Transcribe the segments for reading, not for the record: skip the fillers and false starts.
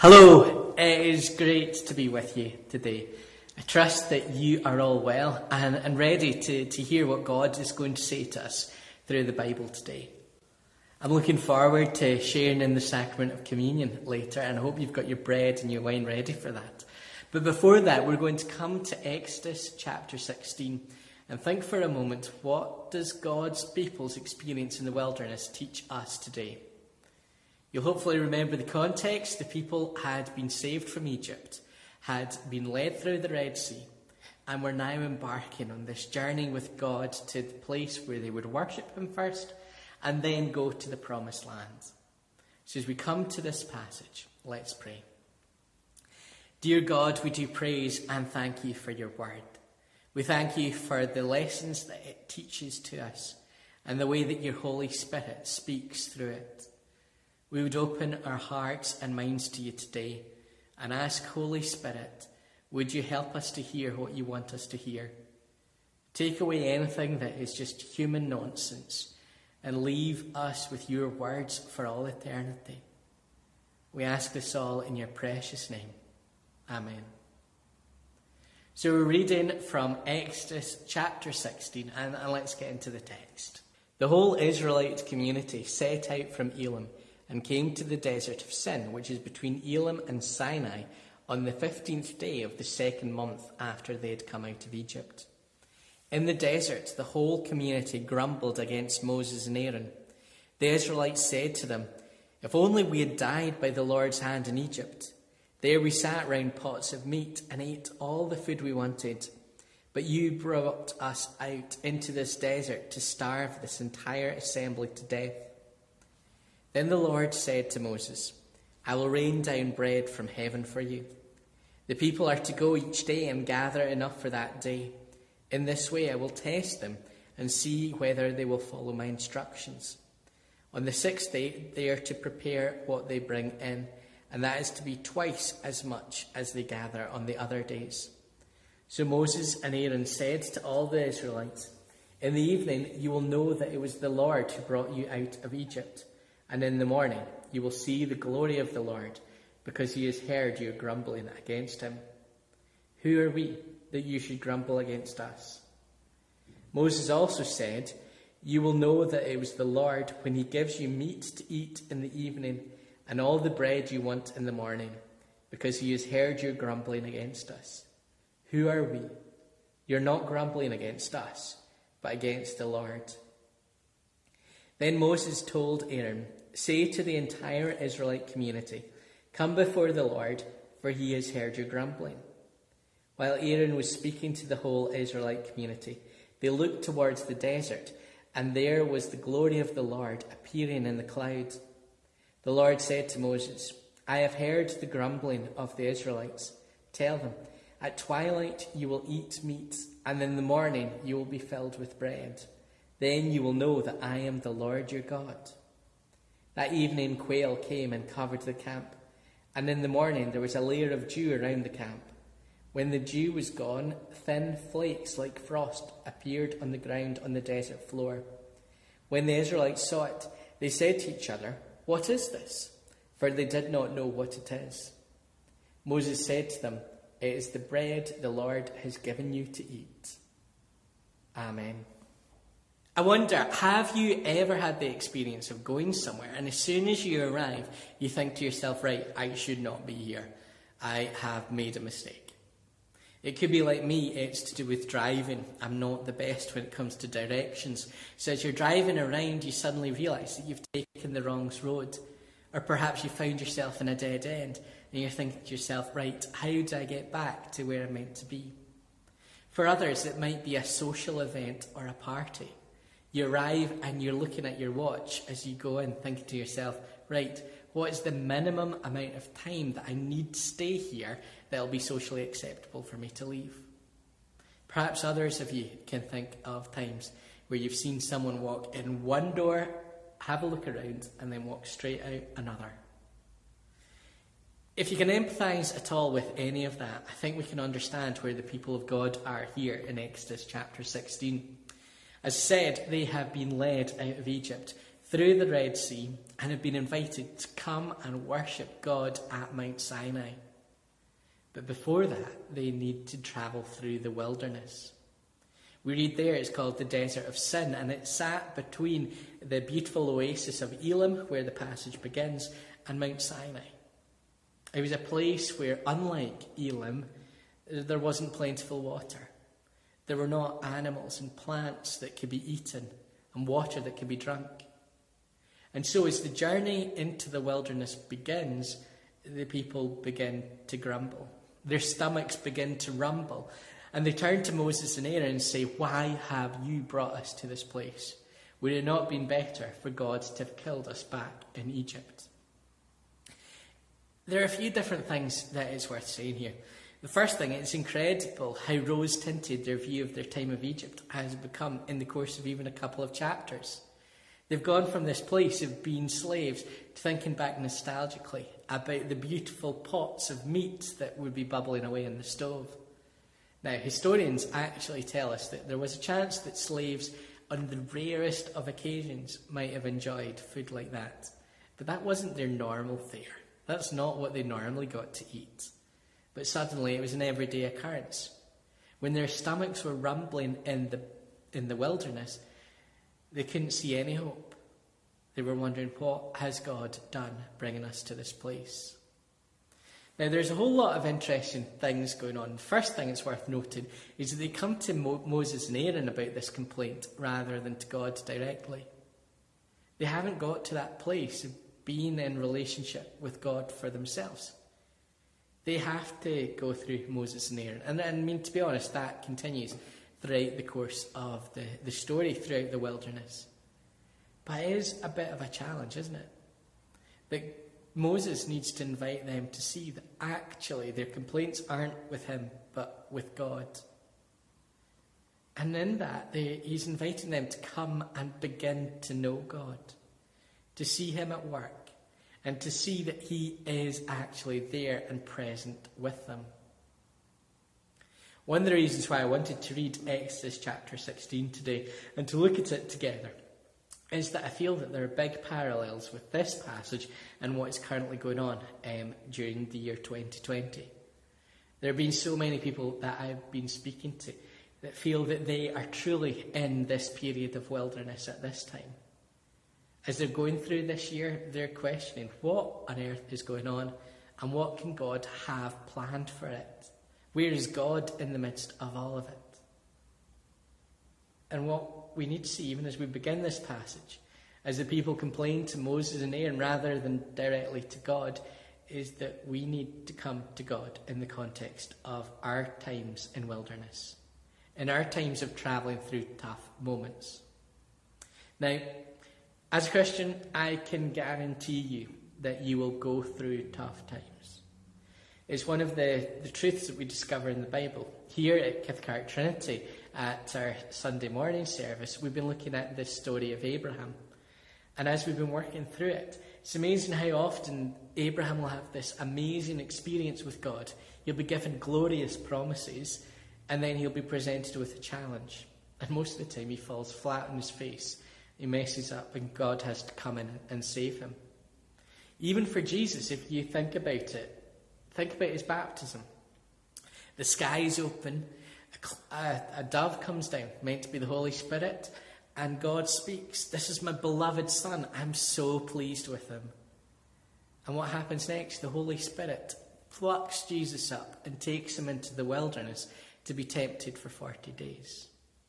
Hello, it is great to be with you today. I trust that you are all well and ready to hear what God is going to say to us through the Bible today. I'm looking forward to sharing in the sacrament of communion later, and I hope you've got your bread and your wine ready for that. But before that, we're going to come to Exodus chapter 16 and think for a moment, what does God's people's experience in the wilderness teach us today? You'll hopefully remember the context. The people had been saved from Egypt, had been led through the Red Sea, and were now embarking on this journey with God to the place where they would worship him first and then go to the promised land. So as we come to this passage, let's pray. Dear God, we do praise and thank you for your word. We thank you for the lessons that it teaches to us and the way that your Holy Spirit speaks through it. We would open our hearts and minds to you today and ask, Holy Spirit, would you help us to hear what you want us to hear? Take away anything that is just human nonsense and leave us with your words for all eternity. We ask this all in your precious name. Amen. So we're reading from Exodus chapter 16, and let's get into the text. The whole Israelite community set out from Elim and came to the desert of Sin, which is between Elim and Sinai, on the 15th day of the second month after they had come out of Egypt. In the desert, the whole community grumbled against Moses and Aaron. The Israelites said to them, "If only we had died by the Lord's hand in Egypt. There we sat round pots of meat and ate all the food we wanted. But you brought us out into this desert to starve this entire assembly to death." Then the Lord said to Moses, "I will rain down bread from heaven for you. The people are to go each day and gather enough for that day. In this way I will test them and see whether they will follow my instructions. On the sixth day they are to prepare what they bring in, and that is to be twice as much as they gather on the other days." So Moses and Aaron said to all the Israelites, "In the evening you will know that it was the Lord who brought you out of Egypt. And in the morning you will see the glory of the Lord, because he has heard your grumbling against him. Who are we that you should grumble against us?" Moses also said, "You will know that it was the Lord when he gives you meat to eat in the evening and all the bread you want in the morning, because he has heard your grumbling against us. Who are we? You're not grumbling against us, but against the Lord." Then Moses told Aaron, "Say to the entire Israelite community, 'Come before the Lord, for he has heard your grumbling.'" While Aaron was speaking to the whole Israelite community, they looked towards the desert, and there was the glory of the Lord appearing in the cloud. The Lord said to Moses, "I have heard the grumbling of the Israelites. Tell them, at twilight you will eat meat, and in the morning you will be filled with bread. Then you will know that I am the Lord your God." That evening quail came and covered the camp, and in the morning there was a layer of dew around the camp. When the dew was gone, thin flakes like frost appeared on the ground on the desert floor. When the Israelites saw it, they said to each other, "What is this?" For they did not know what it is. Moses said to them, "It is the bread the Lord has given you to eat." Amen. I wonder, have you ever had the experience of going somewhere and as soon as you arrive, you think to yourself, right, I should not be here. I have made a mistake. It could be like me, it's to do with driving. I'm not the best when it comes to directions. So as you're driving around, you suddenly realise that you've taken the wrong road. Or perhaps you found yourself in a dead end and you're thinking to yourself, right, how do I get back to where I'm meant to be? For others, it might be a social event or a party. You arrive and you're looking at your watch as you go in, thinking to yourself, right, what is the minimum amount of time that I need to stay here that will be socially acceptable for me to leave? Perhaps others of you can think of times where you've seen someone walk in one door, have a look around, and then walk straight out another. If you can empathise at all with any of that, I think we can understand where the people of God are here in Exodus chapter 16. As said, they have been led out of Egypt through the Red Sea, and had been invited to come and worship God at Mount Sinai. But before that, they need to travel through the wilderness. We read there it's called the Desert of Sin, and it sat between the beautiful oasis of Elim, where the passage begins, and Mount Sinai. It was a place where, unlike Elim, there wasn't plentiful water. There were not animals and plants that could be eaten and water that could be drunk. And so as the journey into the wilderness begins, the people begin to grumble. Their stomachs begin to rumble. And they turn to Moses and Aaron and say, "Why have you brought us to this place? Would it not have been better for God to have killed us back in Egypt?" There are a few different things that it's worth saying here. The first thing, it's incredible how rose-tinted their view of their time of Egypt has become in the course of even a couple of chapters. They've gone from this place of being slaves to thinking back nostalgically about the beautiful pots of meat that would be bubbling away in the stove. Now, historians actually tell us that there was a chance that slaves, on the rarest of occasions, might have enjoyed food like that. But that wasn't their normal fare. That's not what they normally got to eat. But suddenly it was an everyday occurrence. When their stomachs were rumbling in the wilderness, they couldn't see any hope. They were wondering, what has God done bringing us to this place? Now, there's a whole lot of interesting things going on. The first thing that's worth noting is that they come to Moses and Aaron about this complaint rather than to God directly. They haven't got to that place of being in relationship with God for themselves. They have to go through Moses and Aaron. And I mean, to be honest, that continues throughout the course of the story, throughout the wilderness. But it is a bit of a challenge, isn't it? That Moses needs to invite them to see that actually their complaints aren't with him, but with God. And in that, he's inviting them to come and begin to know God, to see him at work, and to see that he is actually there and present with them. One of the reasons why I wanted to read Exodus chapter 16 today and to look at it together is that I feel that there are big parallels with this passage and what is currently going on during the year 2020. There have been so many people that I've been speaking to that feel that they are truly in this period of wilderness at this time. As they're going through this year, they're questioning what on earth is going on and what can God have planned for it? Where is God in the midst of all of it? And what we need to see, even as we begin this passage, as the people complain to Moses and Aaron rather than directly to God, is that we need to come to God in the context of our times in wilderness, in our times of travelling through tough moments. Now, as a Christian, I can guarantee you that you will go through tough times. It's one of the truths that we discover in the Bible. Here at Cathcart Trinity, at our Sunday morning service, we've been looking at this story of Abraham. And as we've been working through it, it's amazing how often Abraham will have this amazing experience with God. He'll be given glorious promises, and then he'll be presented with a challenge. And most of the time he falls flat on his face. He messes up, and God has to come in and save him. Even for Jesus, if you think about it, think about his baptism. The sky is open, a dove comes down, meant to be the Holy Spirit, and God speaks, "This is my beloved Son, I'm so pleased with him." And what happens next? The Holy Spirit plucks Jesus up and takes him into the wilderness to be tempted for 40 days.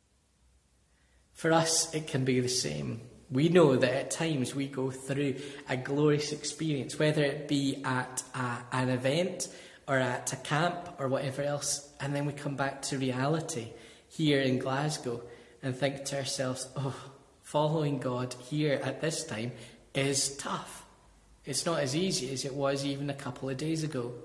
For us, it can be the same. We know that at times we go through a glorious experience, whether it be at an event or at a camp or whatever else, and then we come back to reality here in Glasgow and think to ourselves, following God here at this time is tough. It's not as easy as it was even a couple of days ago.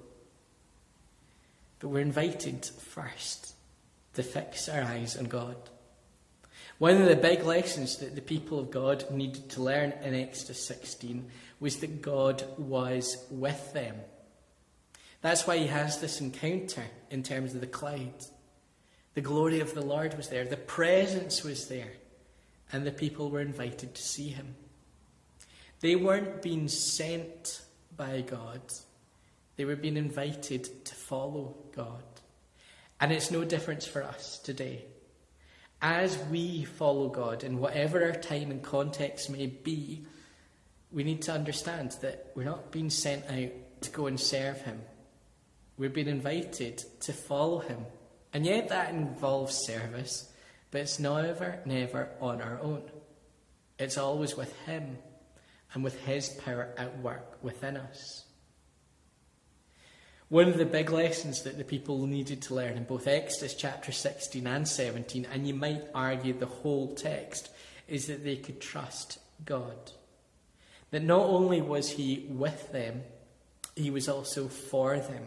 But we're invited first to fix our eyes on God. One of the big lessons that the people of God needed to learn in Exodus 16 was that God was with them. That's why he has this encounter in terms of the cloud. The glory of the Lord was there. The presence was there. And the people were invited to see him. They weren't being sent by God. They were being invited to follow God. And it's no difference for us today. As we follow God, in whatever our time and context may be, we need to understand that we're not being sent out to go and serve him. We're being invited to follow him. And yet that involves service, but it's never on our own. It's always with him and with his power at work within us. One of the big lessons that the people needed to learn in both Exodus chapter 16 and 17, and you might argue the whole text, is that they could trust God. That not only was he with them, he was also for them.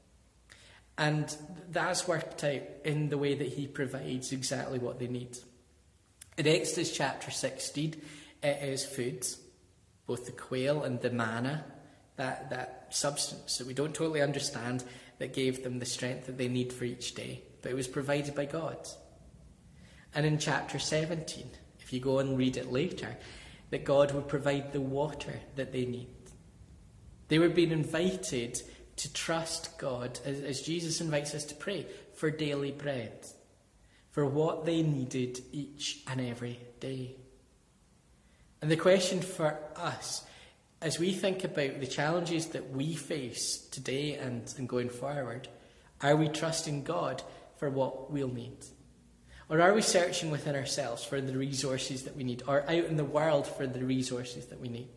And that's worked out in the way that he provides exactly what they need. In Exodus chapter 16, it is food, both the quail and the manna, that substance that we don't totally understand, that gave them the strength that they need for each day. But it was provided by God. And in chapter 17, if you go and read it later, that God would provide the water that they need. They were being invited to trust God, as Jesus invites us to pray, for daily bread, for what they needed each and every day. And the question for us, as we think about the challenges that we face today and going forward, are we trusting God for what we'll need? Or are we searching within ourselves for the resources that we need, or out in the world for the resources that we need?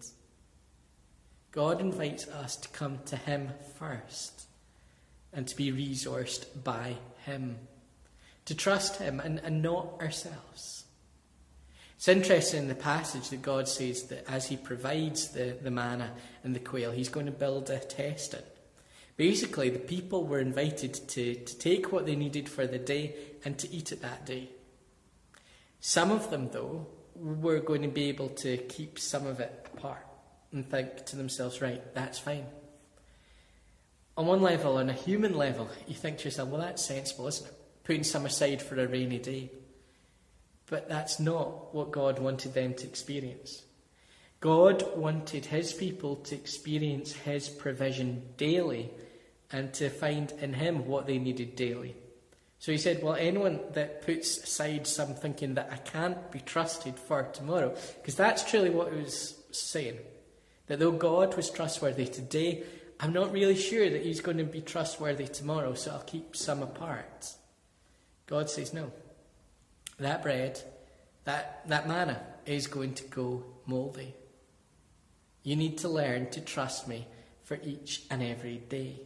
God invites us to come to him first and to be resourced by him, to trust him and not ourselves. It's interesting in the passage that God says that as he provides the manna and the quail, he's going to build a test in. Basically, the people were invited to take what they needed for the day and to eat it that day. Some of them, though, were going to be able to keep some of it apart and think to themselves, right, that's fine. On one level, on a human level, you think to yourself, well, that's sensible, isn't it? Putting some aside for a rainy day. But that's not what God wanted them to experience. God wanted his people to experience his provision daily and to find in him what they needed daily. So he said, well, anyone that puts aside some thinking that I can't be trusted for tomorrow, because that's truly what he was saying, that though God was trustworthy today, I'm not really sure that he's going to be trustworthy tomorrow, so I'll keep some apart. God says, no. That bread, that manna is going to go mouldy. You need to learn to trust me for each and every day.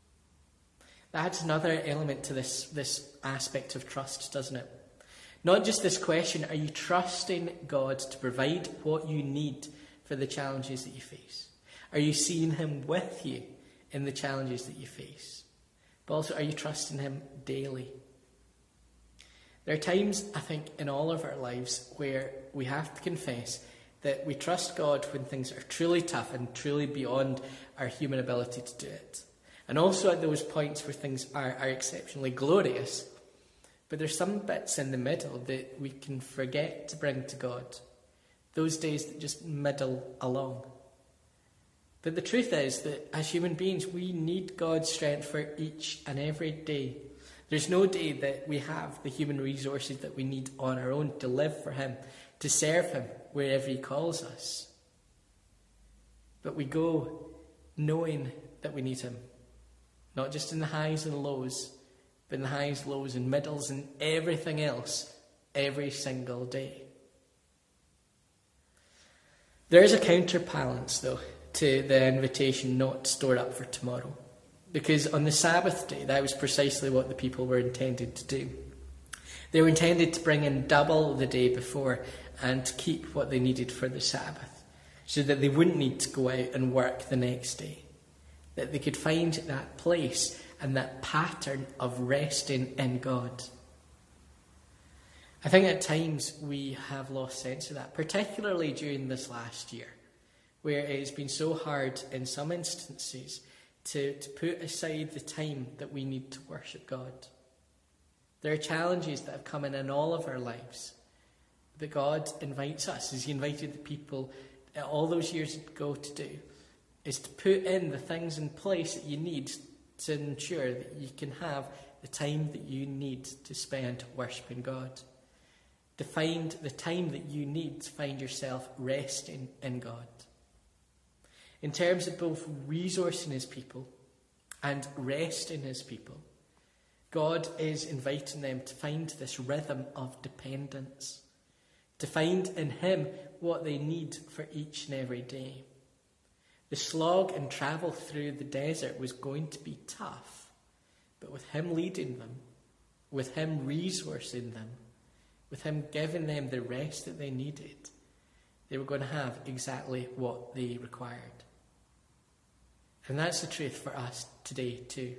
That adds another element to this aspect of trust, doesn't it? Not just this question, are you trusting God to provide what you need for the challenges that you face? Are you seeing him with you in the challenges that you face? But also, are you trusting him daily? There are times, I think, in all of our lives where we have to confess that we trust God when things are truly tough and truly beyond our human ability to do it. And also at those points where things are exceptionally glorious. But there's some bits in the middle that we can forget to bring to God. Those days that just middle along. But the truth is that as human beings, we need God's strength for each and every day. There's no day that we have the human resources that we need on our own to live for him, to serve him wherever he calls us. But we go knowing that we need him. Not just in the highs and lows, but in the highs, lows and middles and everything else every single day. There is a counterbalance, though, to the invitation not to store up for tomorrow. Because on the Sabbath day, that was precisely what the people were intended to do. They were intended to bring in double the day before and to keep what they needed for the Sabbath, so that they wouldn't need to go out and work the next day. That they could find that place and that pattern of resting in God. I think at times we have lost sense of that, particularly during this last year, where it has been so hard in some instances to put aside the time that we need to worship God. There are challenges that have come in all of our lives, but God invites us, as he invited the people all those years ago to do is to put in the things in place that you need to ensure that you can have the time that you need to spend worshipping God. To find the time that you need to find yourself resting in God. In terms of both resourcing his people and resting his people, God is inviting them to find this rhythm of dependence, to find in him what they need for each and every day. The slog and travel through the desert was going to be tough, but with him leading them, with him resourcing them, with him giving them the rest that they needed, they were going to have exactly what they required. And that's the truth for us today too.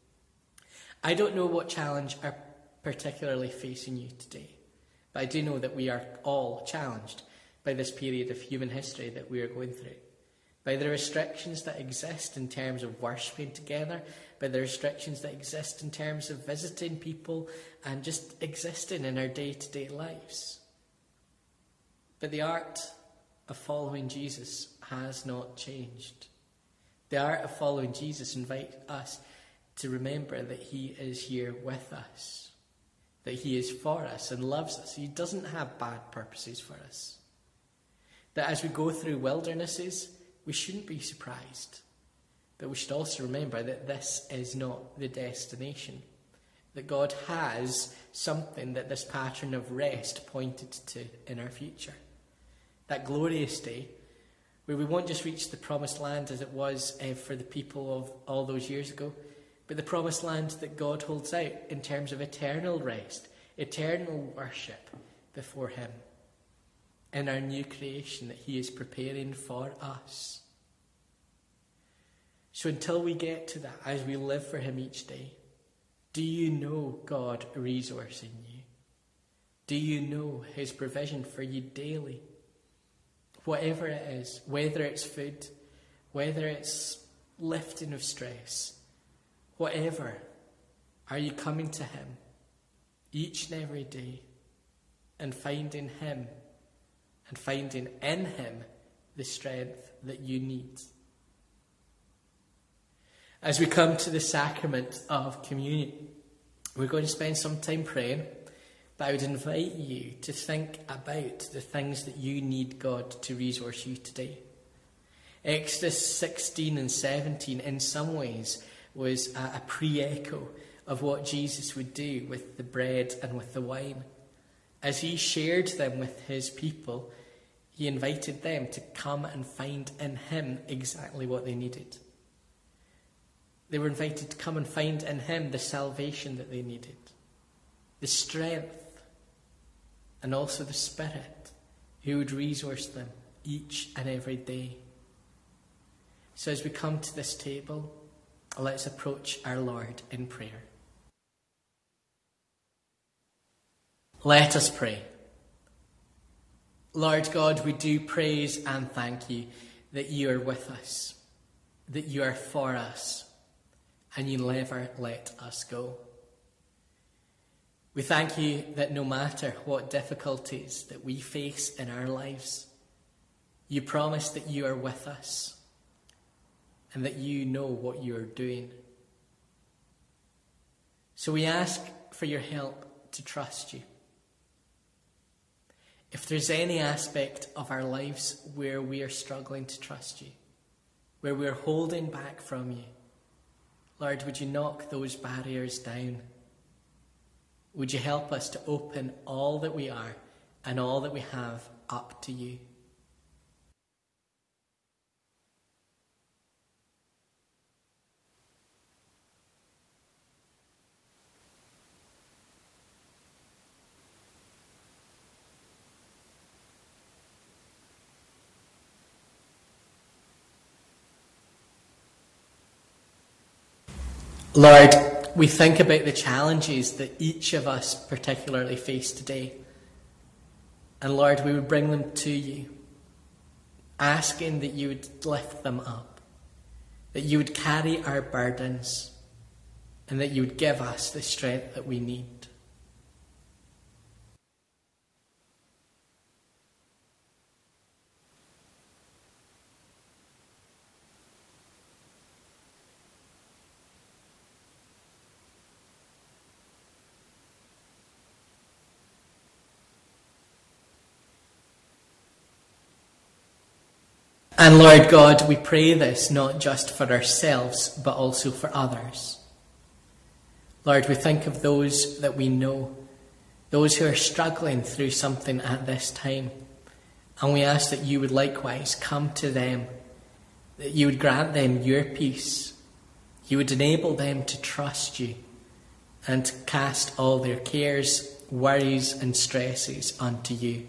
I don't know what challenge are particularly facing you today, but I do know that we are all challenged by this period of human history that we are going through, by the restrictions that exist in terms of worshipping together, by the restrictions that exist in terms of visiting people and just existing in our day-to-day lives. But the art of following Jesus has not changed. The art of following Jesus invites us to remember that he is here with us, that he is for us and loves us. He doesn't have bad purposes for us. That as we go through wildernesses, we shouldn't be surprised. But we should also remember that this is not the destination. That God has something that this pattern of rest pointed to in our future. That glorious day where we won't just reach the promised land as it was for the people of all those years ago, but the promised land that God holds out in terms of eternal rest, eternal worship before him, in our new creation that he is preparing for us. So until we get to that, as we live for him each day, do you know God resourcing you? Do you know his provision for you daily? Whatever it is, whether it's food, whether it's lifting of stress, whatever, are you coming to him each and every day and finding him and finding in him the strength that you need? As we come to the sacrament of communion, we're going to spend some time praying, but I would invite you to think about the things that you need God to resource you today. Exodus 16 and 17 in some ways was a pre-echo of what Jesus would do with the bread and with the wine. As he shared them with his people, he invited them to come and find in him exactly what they needed. They were invited to come and find in him the salvation that they needed, the strength, and also the Spirit who would resource them each and every day. So as we come to this table, let's approach our Lord in prayer. Let us pray. Lord God, we do praise and thank you that you are with us, that you are for us, and you never let us go. We thank you that no matter what difficulties that we face in our lives, you promise that you are with us and that you know what you are doing. So we ask for your help to trust you. If there's any aspect of our lives where we are struggling to trust you, where we're holding back from you, Lord, would you knock those barriers down? Would you help us to open all that we are and all that we have up to you? Lord, we think about the challenges that each of us particularly face today. And Lord, we would bring them to you, asking that you would lift them up, that you would carry our burdens, and that you would give us the strength that we need. And Lord God, we pray this not just for ourselves, but also for others. Lord, we think of those that we know, those who are struggling through something at this time. And we ask that you would likewise come to them, that you would grant them your peace. You would enable them to trust you and to cast all their cares, worries and stresses unto you.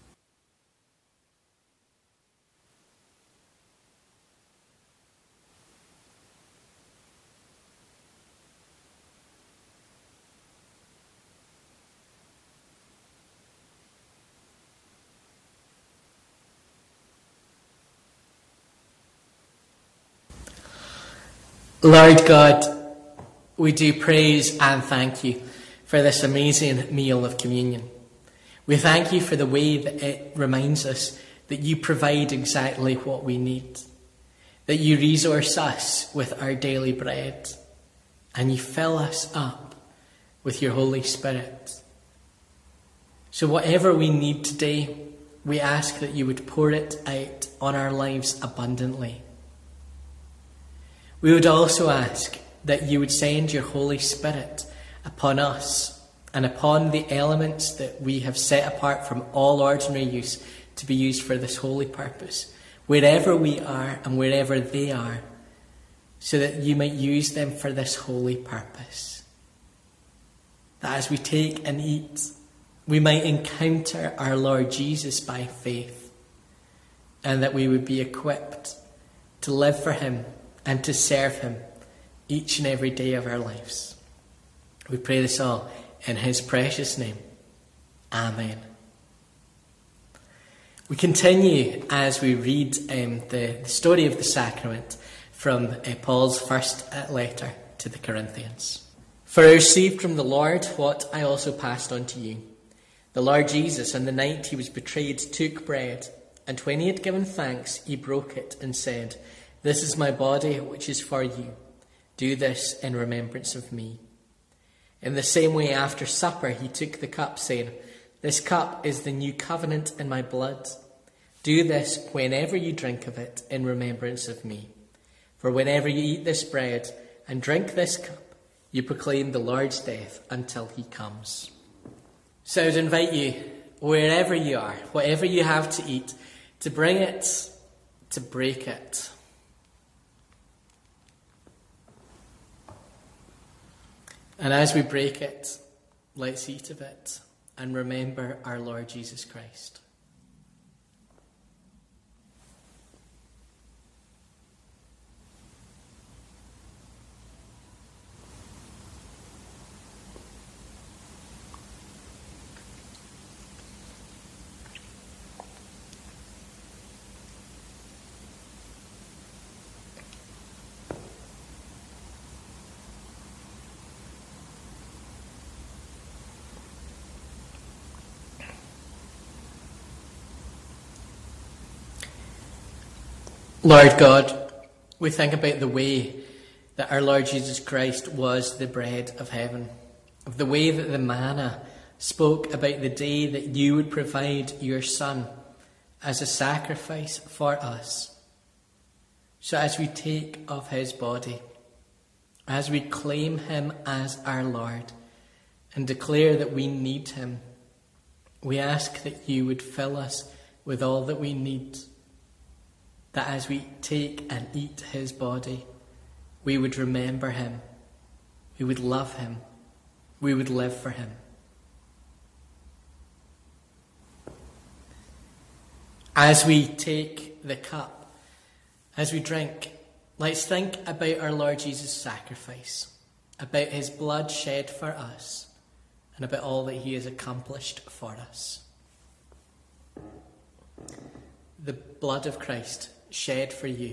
Lord God, we do praise and thank you for this amazing meal of communion. We thank you for the way that it reminds us that you provide exactly what we need, that you resource us with our daily bread, and you fill us up with your Holy Spirit. So whatever we need today, we ask that you would pour it out on our lives abundantly. We would also ask that you would send your Holy Spirit upon us and upon the elements that we have set apart from all ordinary use to be used for this holy purpose, wherever we are and wherever they are, so that you might use them for this holy purpose. That as we take and eat, we might encounter our Lord Jesus by faith, and that we would be equipped to live for him and to serve him each and every day of our lives. We pray this all in his precious name. Amen. We continue as we read the story of the sacrament from Paul's first letter to the Corinthians. For I received from the Lord what I also passed on to you. The Lord Jesus, on the night he was betrayed, took bread, and when he had given thanks, he broke it and said, "This is my body, which is for you. Do this in remembrance of me." In the same way, after supper, he took the cup, saying, "This cup is the new covenant in my blood. Do this whenever you drink of it in remembrance of me. For whenever you eat this bread and drink this cup, you proclaim the Lord's death until he comes." So I would invite you, wherever you are, whatever you have to eat, to bring it, to break it. And as we break it, let's eat of it and remember our Lord Jesus Christ. Lord God, we think about the way that our Lord Jesus Christ was the bread of heaven, of the way that the manna spoke about the day that you would provide your Son as a sacrifice for us. So as we take of his body, as we claim him as our Lord and declare that we need him, we ask that you would fill us with all that we need, that as we take and eat his body, we would remember him, we would love him, we would live for him. As we take the cup, as we drink, let's think about our Lord Jesus' sacrifice, about his blood shed for us, and about all that he has accomplished for us. The blood of Christ shed for you.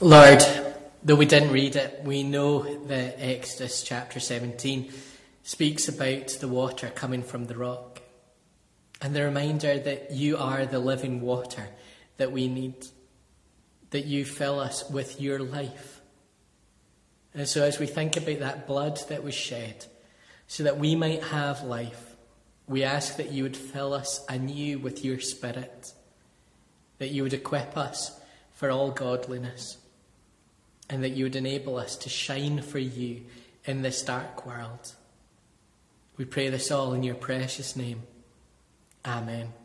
Lord, though we didn't read it, we know that Exodus chapter 17 speaks about the water coming from the rock, and the reminder that you are the living water that we need, that you fill us with your life. And so as we think about that blood that was shed so that we might have life, we ask that you would fill us anew with your Spirit, that you would equip us for all godliness, and that you would enable us to shine for you in this dark world. We pray this all in your precious name. Amen.